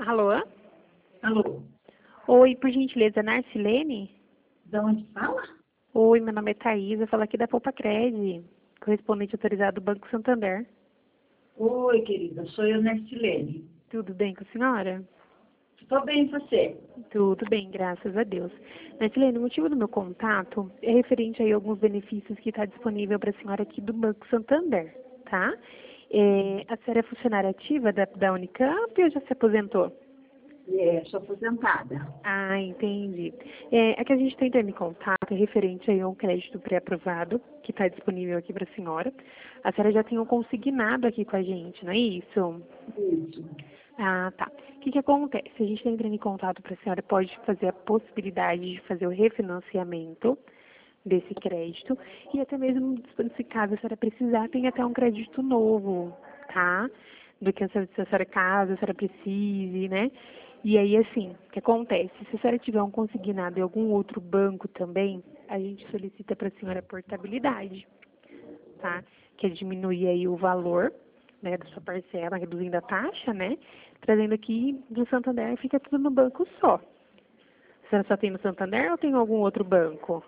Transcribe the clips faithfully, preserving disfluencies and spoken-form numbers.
Alô? Alô? Oi, por gentileza, Narcilene? Da onde fala? Oi, meu nome é Thaís, eu falo aqui da Poupa Cred, correspondente autorizado do Banco Santander. Oi, querida, sou eu, Nercilene. Tudo bem com a senhora? Estou bem, e você? Tudo bem, graças a Deus. Narcilene, o motivo do meu contato é referente aí a alguns benefícios que está disponível para a senhora aqui do Banco Santander, tá? É, a senhora é funcionária ativa da, da Unicamp ou já se aposentou? É, sou aposentada. Ah, entendi. É, é que a gente está entrando em contato referente aí a um crédito pré-aprovado que está disponível aqui para a senhora. A senhora já tem um consignado aqui com a gente, não é isso? Isso. Ah, tá. O que que acontece? A gente está entrando em contato para a senhora, pode fazer a possibilidade de fazer o refinanciamento desse crédito e até mesmo, se caso a senhora precisar, tem até um crédito novo, tá? Do que a senhora, se a senhora caso, a senhora precise, né? E aí, assim, o que acontece? Se a senhora tiver um consignado em algum outro banco também, a gente solicita para a senhora portabilidade, tá? Que é diminuir aí o valor, né, da sua parcela, reduzindo a taxa, né? Trazendo aqui do Santander, fica tudo no banco só. A senhora só tem no Santander ou tem em algum outro banco?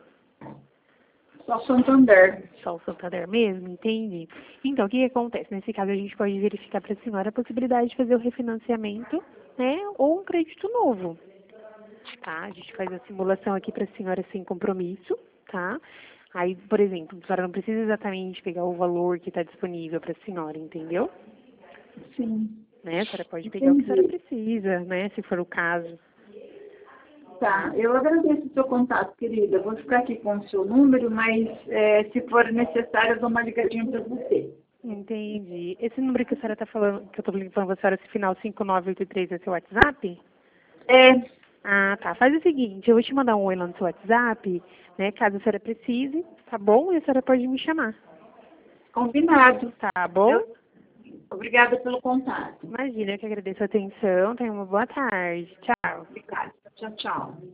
Só Santander. Só o Santander mesmo, entendi. Então, o que que acontece? Nesse caso, a gente pode verificar para a senhora a possibilidade de fazer o refinanciamento, né, ou um crédito novo, tá? A gente faz a simulação aqui para a senhora sem compromisso, tá? Aí, por exemplo, a senhora não precisa exatamente pegar o valor que está disponível para a senhora, entendeu? Sim. Né? A senhora pode pegar o que a senhora Entendi. precisa, né, se for o caso. Tá, eu agradeço o seu contato, querida. Eu vou ficar aqui com o seu número, mas é, se for necessário, eu dou uma ligadinha para você. Entendi. Esse número que a senhora está falando, que eu estou falando para a senhora, esse final cinco nove oito três é seu WhatsApp? É, Ah, tá. Faz o seguinte, eu vou te mandar um oi lá no seu WhatsApp, né, caso a senhora precise, tá bom? E a senhora pode me chamar, combinado. tá bom? Eu, obrigada pelo contato. Imagina, eu que agradeço a atenção, tenha uma boa tarde. Tchau. Obrigada. Tchau, tchau.